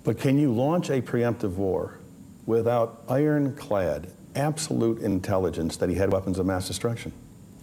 But can you launch a preemptive war without ironclad, absolute intelligence that he had weapons of mass destruction?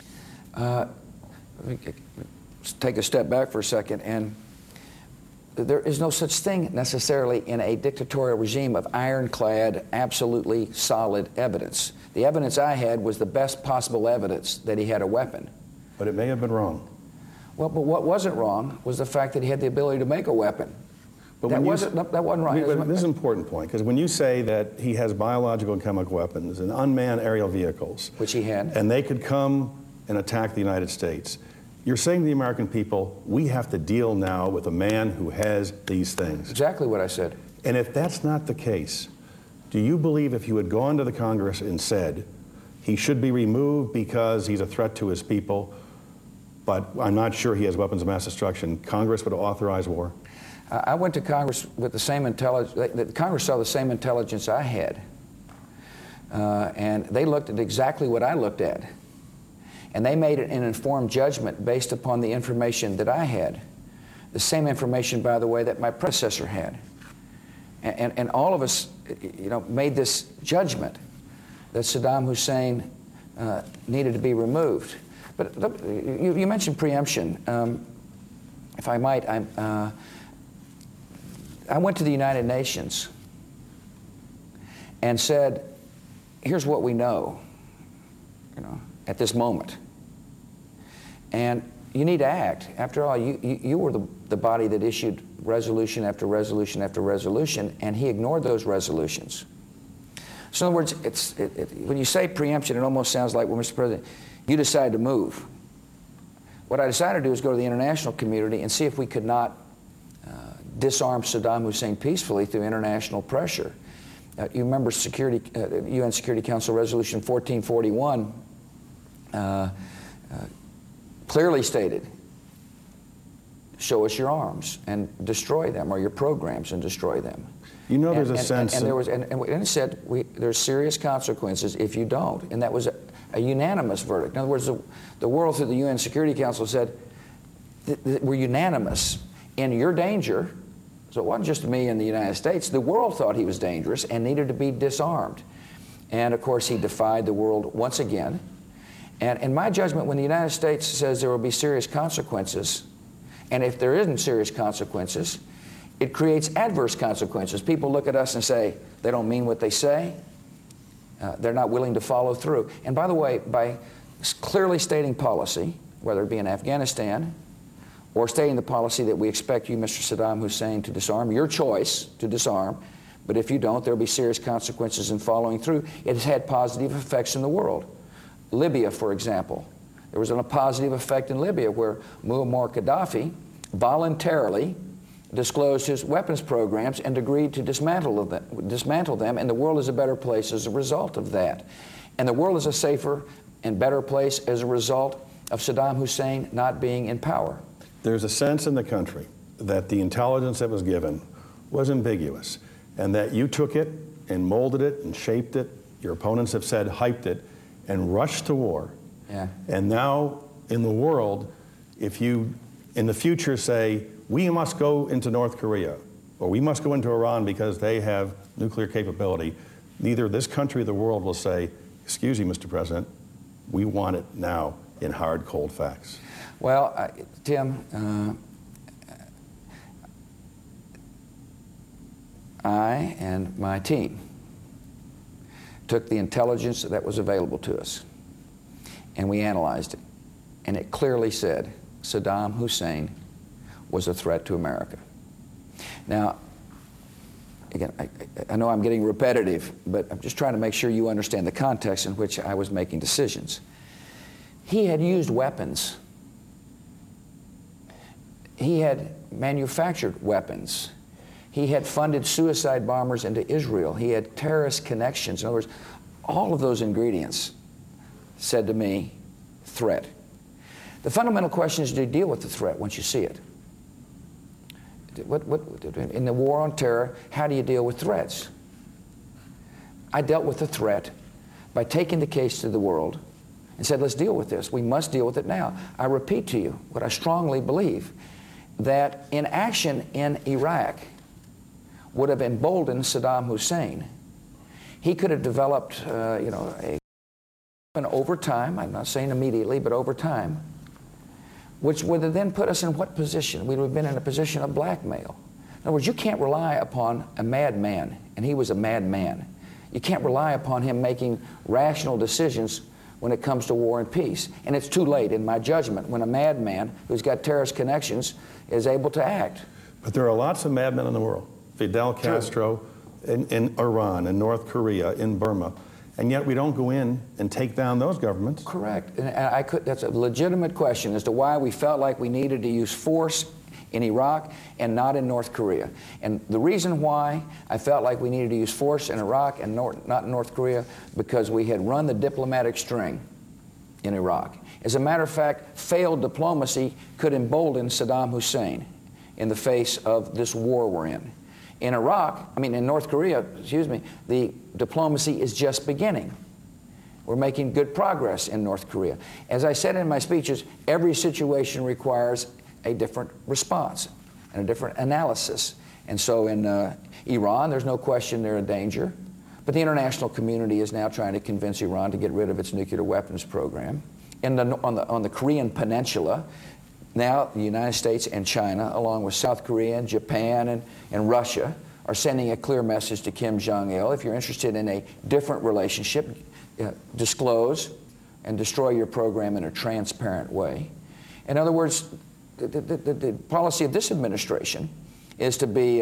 Let's take a step back for a second, and there is no such thing necessarily in a dictatorial regime of ironclad, absolutely solid evidence. The evidence I had was the best possible evidence that he had a weapon. But it may have been wrong. Well, but what wasn't wrong was the fact that he had the ability to make a weapon. But that wasn't wrong. This is an important point, because when you say that he has biological and chemical weapons and unmanned aerial vehicles, which he had, and they could come and attack the United States, you're saying to the American people, we have to deal now with a man who has these things. Exactly what I said. And if that's not the case, do you believe if you had gone to the Congress and said he should be removed because he's a threat to his people, but I'm not sure he has weapons of mass destruction, Congress would authorize war? I went to Congress with the same intelligence. Congress saw the same intelligence I had. And they looked at exactly what I looked at. And they made an informed judgment based upon the information that I had. The same information, by the way, that my predecessor had. And all of us, made this judgment that Saddam Hussein needed to be removed. But you mentioned preemption. If I might, I went to the United Nations and said, here's what we know, at this moment. And you need to act. After all, you were the body that issued resolution after resolution after resolution, and he ignored those resolutions. So in other words, when you say preemption, it almost sounds like, well, Mr. President, you decided to move. What I decided to do is go to the international community and see if we could not disarm Saddam Hussein peacefully through international pressure. You remember UN Security Council Resolution 1441 clearly stated, show us your arms and destroy them, or your programs and destroy them. There's a sense. And it said there's serious consequences if you don't. And that was a unanimous verdict. In other words, the world through the UN Security Council said we're unanimous in your danger. So it wasn't just me in the United States. The world thought he was dangerous and needed to be disarmed. And of course, he defied the world once again. And in my judgment, when the United States says there will be serious consequences, and if there isn't serious consequences, it creates adverse consequences. People look at us and say, they don't mean what they say. They're not willing to follow through. And by the way, by clearly stating policy, whether it be in Afghanistan, or stating the policy that we expect you, Mr. Saddam Hussein, to disarm, your choice to disarm, but if you don't, there will be serious consequences in following through. It has had positive effects in the world. Libya, for example. There was a positive effect in Libya where Muammar Gaddafi voluntarily disclosed his weapons programs and agreed to dismantle them, and the world is a better place as a result of that. And the world is a safer and better place as a result of Saddam Hussein not being in power. There's a sense in the country that the intelligence that was given was ambiguous, and that you took it and molded it and shaped it, your opponents have said hyped it, and rushed to war. Yeah. And now in the world, if you in the future say, we must go into North Korea, or we must go into Iran because they have nuclear capability, neither this country or the world will say, excuse me, Mr. President, we want it now in hard, cold facts. Well, Tim, I and my team took the intelligence that was available to us, and we analyzed it, and it clearly said Saddam Hussein was a threat to America. Now, again, I know I'm getting repetitive, but I'm just trying to make sure you understand the context in which I was making decisions. He had used weapons. He had manufactured weapons. He had funded suicide bombers into Israel. He had terrorist connections. In other words, all of those ingredients said to me, threat. The fundamental question is, do you deal with the threat once you see it? In the war on terror, how do you deal with threats? I dealt with the threat by taking the case to the world and said, let's deal with this. We must deal with it now. I repeat to you what I strongly believe, that in action in Iraq, would have emboldened Saddam Hussein. He could have developed, and over time, I'm not saying immediately, but over time, which would have then put us in what position? We would have been in a position of blackmail. In other words, you can't rely upon a madman, and he was a madman. You can't rely upon him making rational decisions when it comes to war and peace. And it's too late, in my judgment, when a madman who's got terrorist connections is able to act. But there are lots of madmen in the world. Fidel Castro in Iran, in North Korea, in Burma. And yet we don't go in and take down those governments. Correct. And that's a legitimate question as to why we felt like we needed to use force in Iraq and not in North Korea. And the reason why I felt like we needed to use force in Iraq and not in North Korea, because we had run the diplomatic string in Iraq. As a matter of fact, failed diplomacy could embolden Saddam Hussein in the face of this war we're in. In North Korea, the diplomacy is just beginning. We're making good progress in North Korea. As I said in my speeches, every situation requires a different response and a different analysis. And so in Iran, there's no question they're a danger, but the international community is now trying to convince Iran to get rid of its nuclear weapons program. On the Korean Peninsula, now the United States and China, along with South Korea and Japan and Russia, are sending a clear message to Kim Jong-il. If you're interested in a different relationship, disclose and destroy your program in a transparent way. In other words, the policy of this administration is to be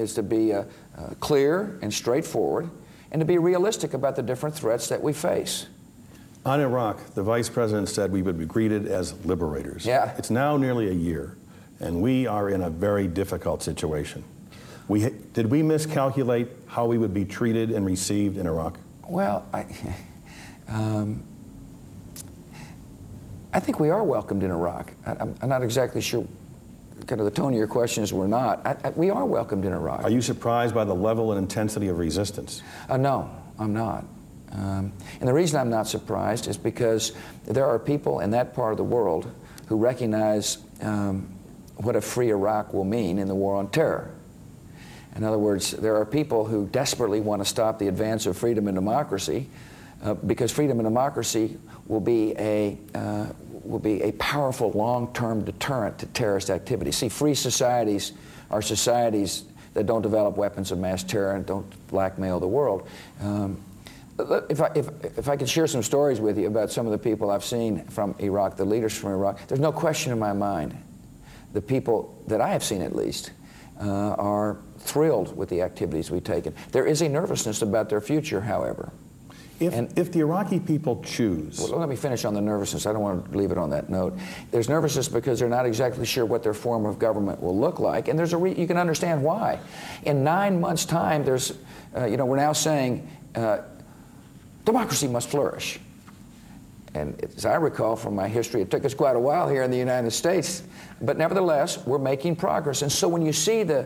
clear and straightforward, and to be realistic about the different threats that we face. On Iraq, the Vice President said we would be greeted as liberators. Yeah. It's now nearly a year, and we are in a very difficult situation. Did we miscalculate how we would be treated and received in Iraq? Well, I think we are welcomed in Iraq. I'm not exactly sure kind of the tone of your question is we're not. We are welcomed in Iraq. Are you surprised by the level and intensity of resistance? No, I'm not. And the reason I'm not surprised is because there are people in that part of the world who recognize what a free Iraq will mean in the war on terror. In other words, there are people who desperately want to stop the advance of freedom and democracy because freedom and democracy will be a powerful long-term deterrent to terrorist activity. See, free societies are societies that don't develop weapons of mass terror and don't blackmail the world. If I could share some stories with you about some of the people I've seen from Iraq, the leaders from Iraq, there's no question in my mind the people that I have seen at least are thrilled with the activities we've taken. There is a nervousness about their future, however. If the Iraqi people choose... Well, let me finish on the nervousness. I don't want to leave it on that note. There's nervousness because they're not exactly sure what their form of government will look like, and there's you can understand why. In 9 months' time, there's, we're now saying democracy must flourish. And as I recall from my history, it took us quite a while here in the United States, but nevertheless, we're making progress. And so when you see the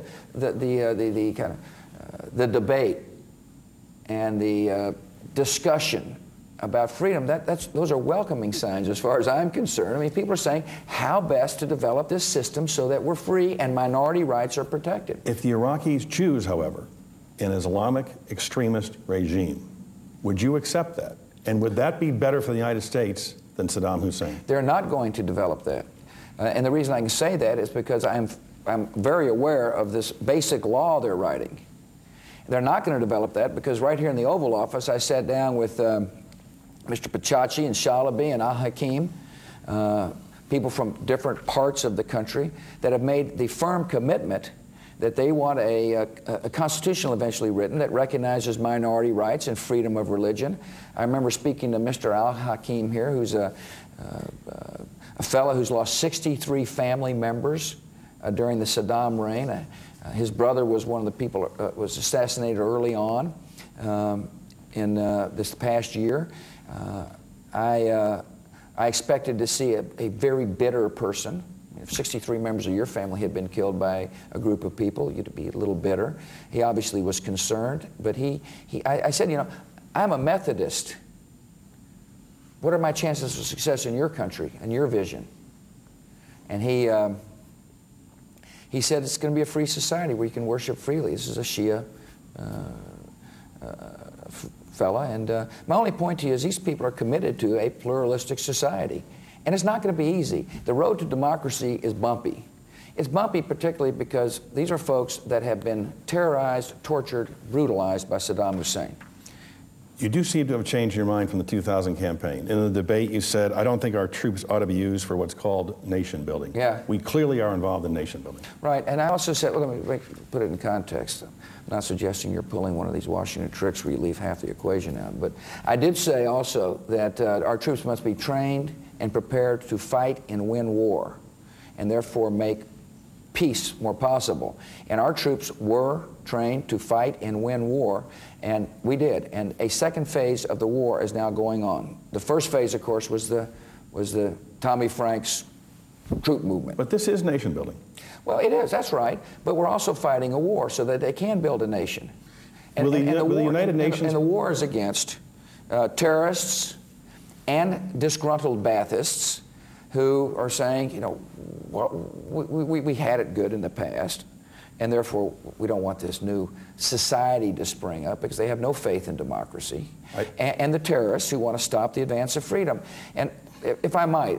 debate and the discussion about freedom, those are welcoming signs as far as I'm concerned. I mean, people are saying how best to develop this system so that we're free and minority rights are protected. If the Iraqis choose, however, an Islamic extremist regime, would you accept that? And would that be better for the United States than Saddam Hussein? They're not going to develop that. And the reason I can say that is because I'm very aware of this basic law they're writing. They're not going to develop that because right here in the Oval Office, I sat down with Mr. Pachachi and Shalaby and Al-Hakim, people from different parts of the country that have made the firm commitment that they want a constitution eventually written that recognizes minority rights and freedom of religion. I remember speaking to Mr. Al-Hakim here, who's a fellow who's lost 63 family members during the Saddam reign. His brother was one of the people was assassinated early on in this past year. I expected to see a very bitter person. If 63 members of your family had been killed by a group of people, you'd be a little bitter. He obviously was concerned, but I said, I'm a Methodist. What are my chances of success in your country and your vision? And he He said it's going to be a free society where you can worship freely. This is a Shia fella. And my only point to you is these people are committed to a pluralistic society. And it's not going to be easy. The road to democracy is bumpy. It's bumpy particularly because these are folks that have been terrorized, tortured, brutalized by Saddam Hussein. You do seem to have changed your mind from the 2000 campaign. In the debate, you said, I don't think our troops ought to be used for what's called nation building. Yeah. We clearly are involved in nation building. Right, and I also said, well, let me put it in context. I'm not suggesting you're pulling one of these Washington tricks where you leave half the equation out, but I did say also that our troops must be trained and prepared to fight and win war, and therefore make peace more possible. And our troops were trained to fight and win war, and we did. And a second phase of the war is now going on. The first phase, of course, was the Tommy Franks troop movement. But this is nation building. Well, it is, that's right. But we're also fighting a war so that they can build a nation. And, Will the United Nations... And the war is against terrorists and disgruntled Baathists who are saying, you know, well, we had it good in the past, and therefore we don't want this new society to spring up because they have no faith in democracy. Right. And the terrorists who want to stop the advance of freedom. And if I might,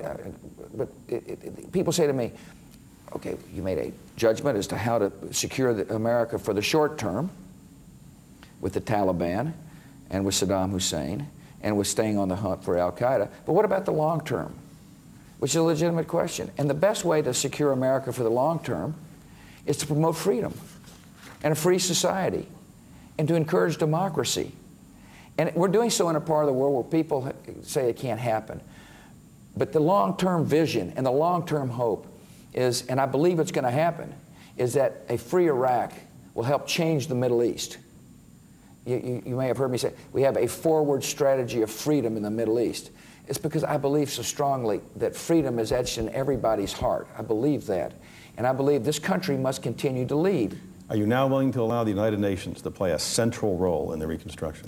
people say to me, okay, you made a judgment as to how to secure America for the short term with the Taliban and with Saddam Hussein and with staying on the hunt for al-Qaeda, but what about the long term? Which is a legitimate question. And the best way to secure America for the long term is to promote freedom and a free society and to encourage democracy. And we're doing so in a part of the world where people say it can't happen. But the long-term vision and the long-term hope is, and I believe it's going to happen, is that a free Iraq will help change the Middle East. You may have heard me say, we have a forward strategy of freedom in the Middle East. It's because I believe so strongly that freedom is etched in everybody's heart. I believe that. And I believe this country must continue to lead. Are you now willing to allow the United Nations to play a central role in the reconstruction?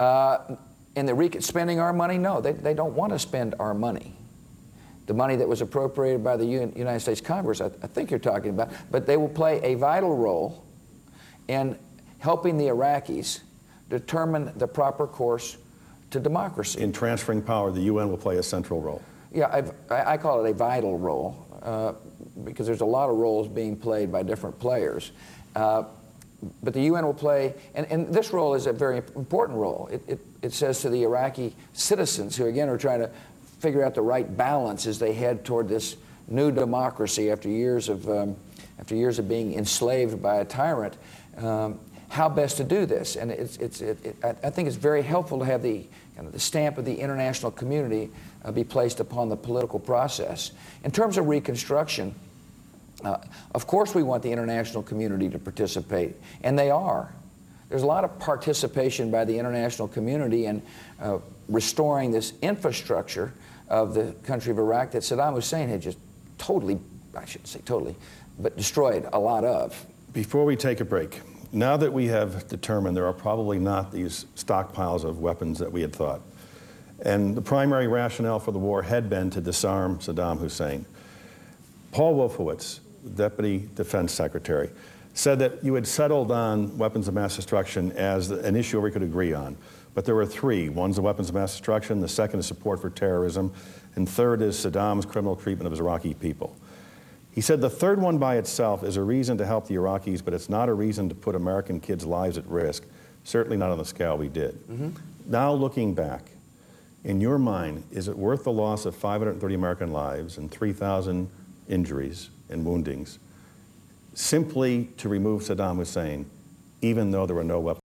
In the spending our money? No, they don't want to spend our money. The money that was appropriated by the United States Congress, I think you're talking about, but they will play a vital role in helping the Iraqis determine the proper course to democracy. In transferring power, the UN will play a central role. Yeah, I call it a vital role because there's a lot of roles being played by different players. But the UN will play, and this role is a very important role. It says to the Iraqi citizens who, again, are trying to figure out the right balance as they head toward this new democracy after years of being enslaved by a tyrant, how best to do this. And I think it's very helpful to have the stamp of the international community be placed upon the political process. In terms of reconstruction, of course we want the international community to participate, and they are. There's a lot of participation by the international community in restoring this infrastructure of the country of Iraq that Saddam Hussein had just totally, I shouldn't say totally, but destroyed a lot of. Before we take a break, now that we have determined there are probably not these stockpiles of weapons that we had thought, and the primary rationale for the war had been to disarm Saddam Hussein, Paul Wolfowitz, Deputy Defense Secretary, said that you had settled on weapons of mass destruction as an issue we could agree on. But there were three. One's the weapons of mass destruction, the second is support for terrorism, and third is Saddam's criminal treatment of his Iraqi people. He said the third one by itself is a reason to help the Iraqis, but it's not a reason to put American kids' lives at risk, certainly not on the scale we did. Mm-hmm. Now looking back, in your mind, is it worth the loss of 530 American lives and 3,000 injuries and woundings simply to remove Saddam Hussein, even though there were no weapons?